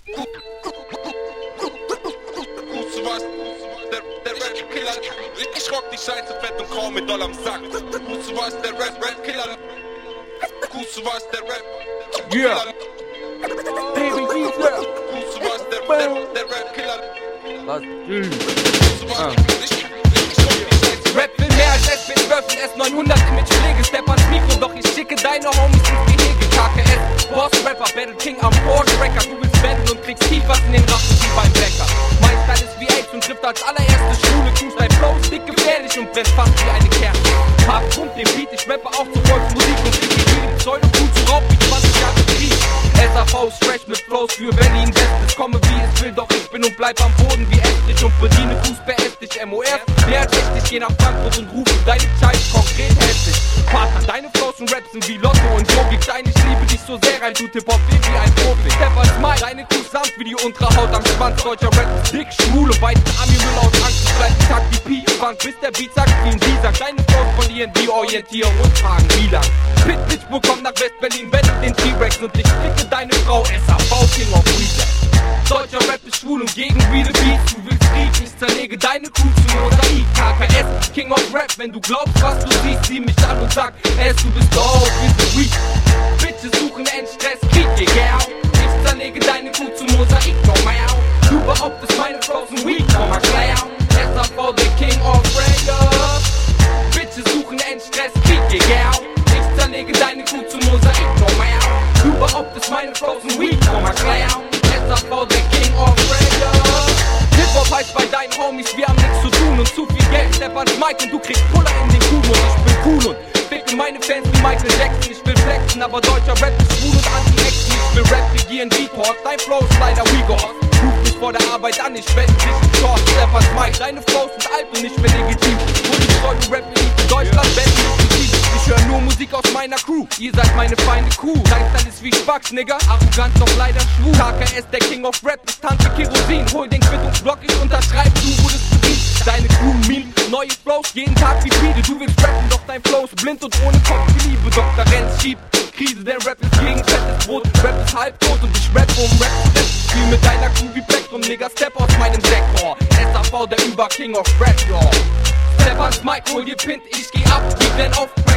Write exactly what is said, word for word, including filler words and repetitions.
Der, der Rap-Killer, ich rock die Scheiße fett und kaum mit Doll am Sack. Wusst du was, der Rap-Rap-Killer? Wusst du was, der Rap? Yeah. Baby Jesus. Wusst du was, der Rap, der Rap-Killer? Was? Wusst du was, ich, ich, ich rock die Scheiße. Rap will mehr als S B zwölf und S neunhundert Image Pflege. Step ans Mikro, doch ich schicke deine Homies ins Gehege. K K S, Boss Rapper, Battle King am Porsche Wrecker. Du willst battlen und kriegst tief was in den Rachen wie beim Bäcker. Mein Style ist wie AIDS und trifft als allererste Schule. Tust dein Flow ist dick gefährlich und brennt fast wie eine Kerze. Pap, pump den Beat, ich rappe auch zu Volksmusik und krieg die Bühne Pseudo-Cool zu Raub wie zwanzig Jahre Krieg. S A V fresh mit Flows für Berlin West. Es komme wie es will, doch ich bin und bleib am Boden wie Estrich und bediene Fußball estig. M O R, mehr als echt, ich geh nach Frankfurt und rufe deine Scheiß konkret hässlich. Partner, deine Flows und Raps sind wie Lotto und Logik. Deine ich liebe dich so sehr, rein du Hip-Hop wie ein Profi. Step als Mike, deine Kuh sanft wie die untere Haut am Schwanz. Deutscher Rap ist dick, schwul und weit Ami-Müll aus Angst. Ich bleib den Takt wie Pi, Funk, bis der Beat sagt, wie ein Sie sagt. Deine Flows verlieren die Orientierung und fragen wie lang. Pit Pittsburgh kommt nach West-Berlin, wendet den T-Rex und ich ficke deine Frau S A V King of Weekend. Deutscher Rap ist schwul und gegen reale Beats. Du willst Krieg, ich zerlege deine Kuh zu Mosaik. K K S, King of Rap, wenn du glaubst, was du siehst, sieh mich an und sag, es, du bist doof, bist du weak. Bitches suchen Endstress, Krieg, yeah, girl. Ich zerlege deine Kuh zu Mosaik, no mehr. Du behauptest meine Frozen Week, komm mal klar. S A V, the King of Rap. Bitches suchen Endstress, Krieg, yeah, girl. Ich zerlege deine Kuh zu Mosaik, no mehr. Du behauptest meine Frozen Week, komm mal klar. S A V, the King of Rap. Hip-Hop heißt bei deinen Homies, wir haben nichts zu tun und zu viel Geld. Step ans Mic und du kriegst Puller in den Kuh und ich bin cool und ficke meine Fans wie Michael Jackson. Ich will flexen, aber deutscher Rap ist schwul und anti-Action. Ich will Rap regieren, Beatport, dein Flow ist leider Uyghur. Ruf mich vor der Arbeit an, ich wende dich in Short. Step ans Mic, deine Flows sind alt und nicht mehr legitim. Und ich soll du Rap-Elite in Deutschland wenden exklusiv. Ich höre nur Musik aus meiner Crew, ihr seid meine feine Kuh. Dein Style ist wie Spax, Nigga, arrogant, doch leider schwul. K K S, der King of Rap, ist Tante Kerosin. Hol den Quittungsblock, ich unterschreib, du wurdest bedient. Deine Crew, Meme, neue Flows, jeden Tag wie Friede. Du willst rappen, doch dein Flow ist blind und ohne Kopf wie Liebe. Doktor Renz schiebt Krise, denn Rap ist gegen fettes Brot. Rap ist halbtot und ich rap um Rap ist Spiel mit deiner Crew wie Plektrum, Nigga, step aus meinem Sektor. S A V, der Über-King of Rap, yo. Step ans Mic, hol dir Pint, ich geh ab, gib den auf Rap.